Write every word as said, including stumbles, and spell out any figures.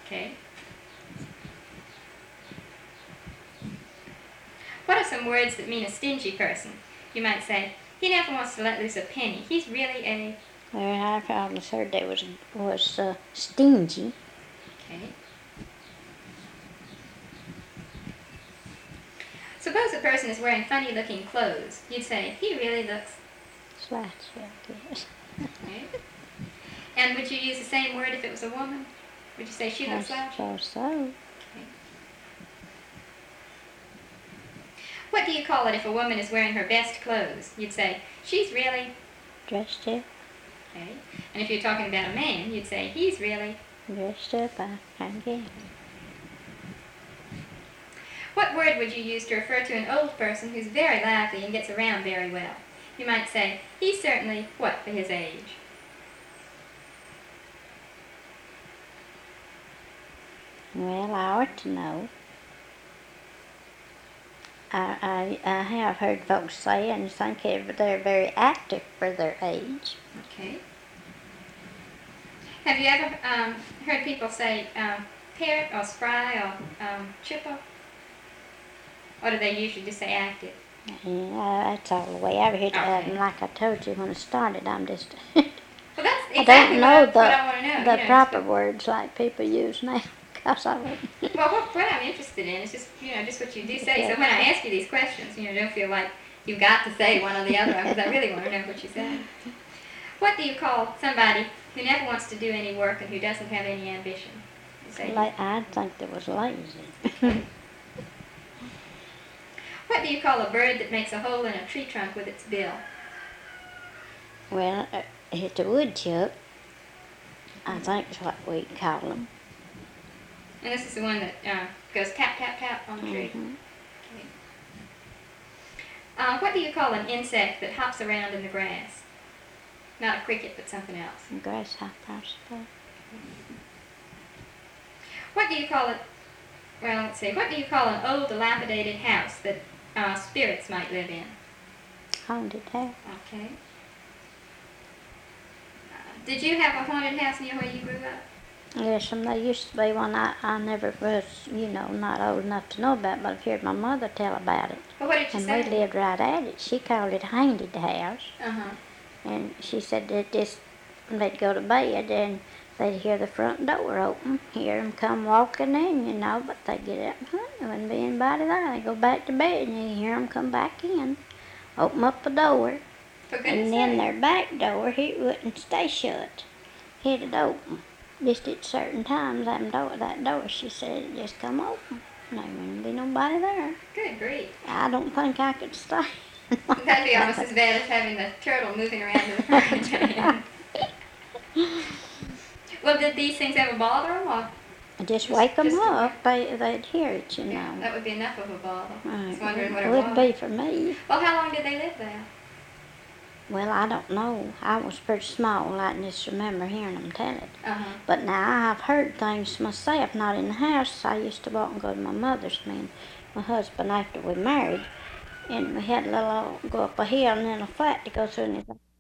Okay. What are some words that mean a stingy person? You might say, he never wants to let loose a penny. He's really a... Well, I've always heard they was, was uh, stingy. Okay. Suppose a person is wearing funny-looking clothes. You'd say, he really looks... Slouchy, I guess. Okay. And would you use the same word if it was a woman? Would you say she looks slouchy? I suppose so. Okay. What do you call it if a woman is wearing her best clothes? You'd say, she's really... Dressed up. Okay. And if you're talking about a man, you'd say, he's really... Dressed up, I, I guess. What word would you use to refer to an old person who's very lively and gets around very well? You might say, he's certainly what for his age? Well, I ought to know. I, I, I have heard folks say and think they're very active for their age. Okay. Have you ever um, heard people say um, parrot or spry or um, chipper? Or do they usually just say active? Yeah, that's all the way I've heard it. Okay. And like I told you when I started, I'm just... Well, that's exactly I don't know what, the, what I want to know. the you know, proper just, words like people use now. Cause I wouldn't. Well, what, what I'm interested in is just, you know, just what you do say. So when I ask you these questions, you know, don't feel like you've got to say one or the other, because I really want to know what you say. What do you call somebody who never wants to do any work and who doesn't have any ambition? You say, Like, I think they was lazy. What do you call a bird that makes a hole in a tree trunk with its bill? Well, uh, it's a woodchuck. I think is what we call them. And this is the one that uh, goes tap, tap, tap on the tree. Mm-hmm. Okay. Uh, what do you call an insect that hops around in the grass? Not a cricket, but something else. A grasshopper, I suppose. What do you call it? Well, let's see. What do you call an old, dilapidated house that uh, spirits might live in? Haunted house. Okay. Uh, did you have a haunted house near where you grew up? Yes, and there used to be one I, I never was, you know, not old enough to know about, but I've heard my mother tell about it. Well, what did she and say? we lived right at it. She called it Haunted House. Uh-huh. And she said that just, they'd go to bed and they'd hear the front door open, hear them come walking in, you know, but they'd get up, huh, there wouldn't be anybody there. They'd go back to bed and you hear them come back in, open up the door. For goodness And then sake. their back door, it wouldn't stay shut. It'd open. Just at certain times, that door, that door, she said, it just come open. There wouldn't be nobody there. Good grief. I don't think I could stay. That'd be almost as bad as having the turtle moving around in the frying pan. Well, did these things ever bother them? Or Just Just- wake them just- up. They, they'd hear it, you yeah, know. that would be enough of a bother. I Right. was wondering what it it would was. be for me. Well, how long did they live there? Well, I don't know. I was pretty small. I can just remember hearing them tell it. Uh-huh. But now I've heard things myself, not in the house. I used to walk and go to my mother's, me and my husband, after we married. And we had a little, go up a hill and then a flat to go through. And